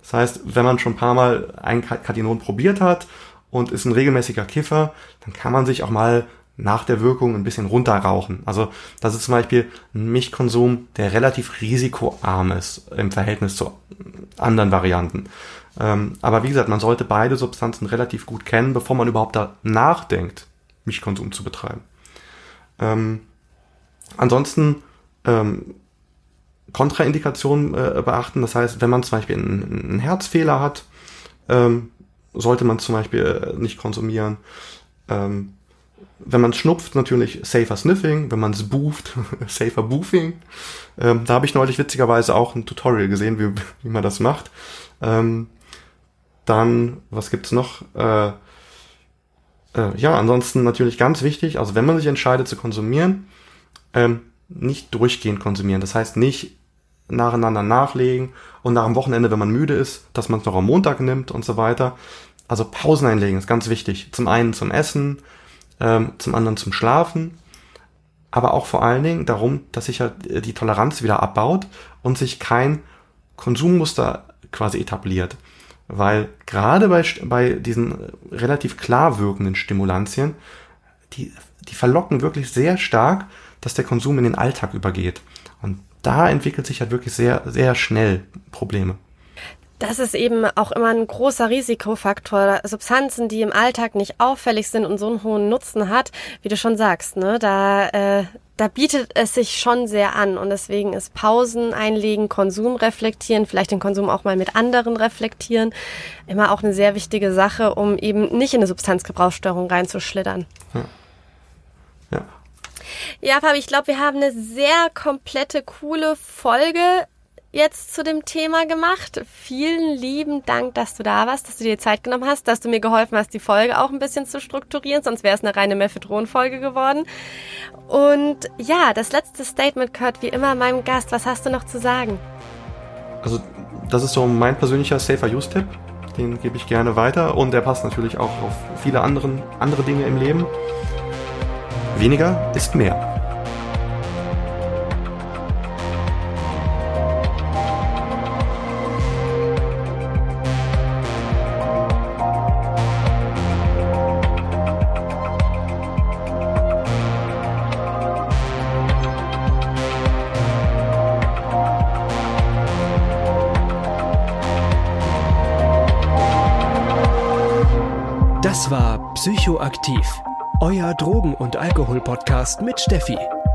Das heißt, wenn man schon ein paar Mal ein Cathinon probiert hat und ist ein regelmäßiger Kiffer, dann kann man sich auch mal nach der Wirkung ein bisschen runterrauchen. Also das ist zum Beispiel ein Milchkonsum, der relativ risikoarm ist im Verhältnis zu anderen Varianten. Ähm, aber wie gesagt, man sollte beide Substanzen relativ gut kennen, bevor man überhaupt da nachdenkt, Milchkonsum zu betreiben. Ähm, ansonsten ähm, Kontraindikationen äh, beachten. Das heißt, wenn man zum Beispiel einen, einen Herzfehler hat, ähm, sollte man zum Beispiel nicht konsumieren. Ähm, wenn man schnupft, natürlich safer sniffing. Wenn man es booft, safer boofing. Ähm, da habe ich neulich witzigerweise auch ein Tutorial gesehen, wie, wie man das macht. Ähm, dann, was gibt's noch? Äh, äh, ja, ansonsten natürlich ganz wichtig, also wenn man sich entscheidet zu konsumieren, ähm, nicht durchgehend konsumieren. Das heißt nicht nacheinander nachlegen und nach dem Wochenende, wenn man müde ist, dass man es noch am Montag nimmt und so weiter. Also Pausen einlegen ist ganz wichtig. Zum einen zum Essen, ähm, zum anderen zum Schlafen, aber auch vor allen Dingen darum, dass sich halt die Toleranz wieder abbaut und sich kein Konsummuster quasi etabliert. Weil gerade bei, bei diesen relativ klar wirkenden Stimulantien, die, die verlocken wirklich sehr stark, dass der Konsum in den Alltag übergeht. Und da entwickelt sich halt wirklich sehr, sehr schnell Probleme. Das ist eben auch immer ein großer Risikofaktor. Substanzen, die im Alltag nicht auffällig sind und so einen hohen Nutzen hat, wie du schon sagst, ne, da, äh, da bietet es sich schon sehr an. Und deswegen ist Pausen einlegen, Konsum reflektieren, vielleicht den Konsum auch mal mit anderen reflektieren, immer auch eine sehr wichtige Sache, um eben nicht in eine Substanzgebrauchsstörung reinzuschlittern. Ja. Ja. Ja, Fabi, ich glaube, wir haben eine sehr komplette, coole Folge jetzt zu dem Thema gemacht. Vielen lieben Dank, dass du da warst, dass du dir Zeit genommen hast, dass du mir geholfen hast, die Folge auch ein bisschen zu strukturieren, sonst wäre es eine reine Mephedron-Folge geworden. Und ja, das letzte Statement gehört wie immer meinem Gast. Was hast du noch zu sagen? Also das ist so mein persönlicher Safer-Use-Tipp. Den gebe ich gerne weiter und der passt natürlich auch auf viele anderen, andere Dinge im Leben. Weniger ist mehr. Das war Psychoaktiv, euer Drogen- und Alkohol-Podcast mit Steffi.